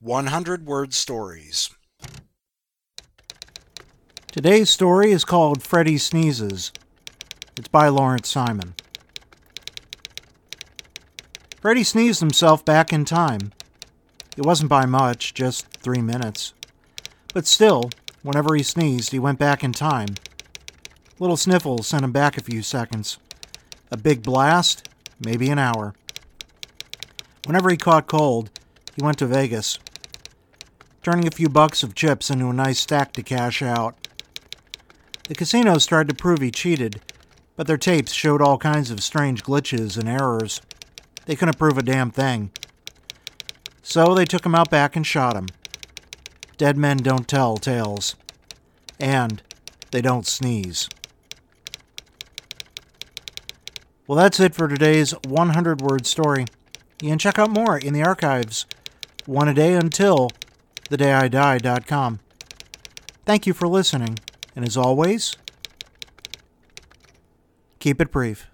100-word stories. Today's story is called Freddy Sneezes. It's by Lawrence Simon. Freddy sneezed himself back in time. It wasn't by much, just 3 minutes. But still, whenever he sneezed, he went back in time. Little sniffles sent him back a few seconds. A big blast, maybe an hour. Whenever he caught cold, he went to Vegas, turning a few bucks of chips into a nice stack to cash out. The casinos tried to prove he cheated, but their tapes showed all kinds of strange glitches and errors. They couldn't prove a damn thing. So they took him out back and shot him. Dead men don't tell tales. And they don't sneeze. Well, that's it for today's 100-word story. You can check out more in the archives. One a day until thedayidie.com. Thank you for listening, and as always, keep it brief.